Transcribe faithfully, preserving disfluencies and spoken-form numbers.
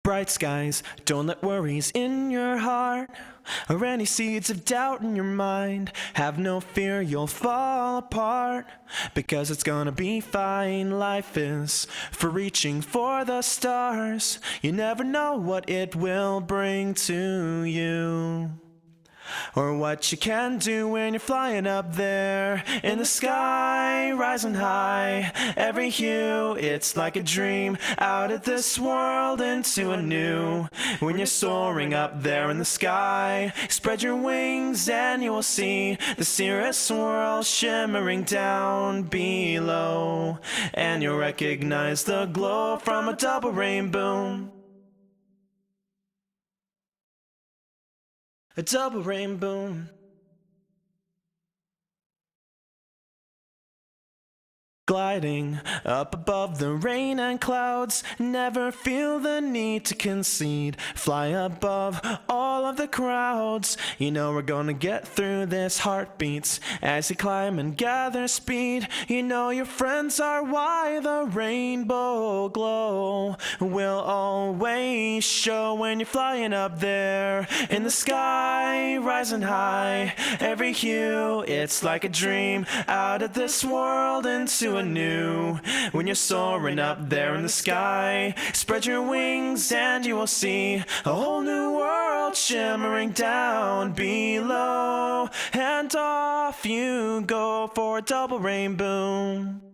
Bright skies, don't let worries in your heart or any seeds of doubt in your mind. Have no fear, you'll fall apart, because it's gonna be fine. Life is for reaching for the stars. You never know what it will bring to you, or what you can do when you're flying up there in the sky, rising high. Every hue, it's like a dream, out of this world into a new. When you're soaring up there in the sky, spread your wings and you will see the cirrus world shimmering down below, and you'll recognize the glow from a double rainbow. A double rainbow. Gliding up above the rain and clouds, never feel the need to concede. Fly above all of the crowds. You know we're gonna get through this. Heartbeats as you climb and gather speed. You know your friends are why the rainbow glow will always show when you're flying up there in the sky, rising high. Every hue, it's like a dream, out of this world into anew. When you're soaring up there in the sky, spread your wings and you will see a whole new world shimmering down below, and off you go for a double rainbow.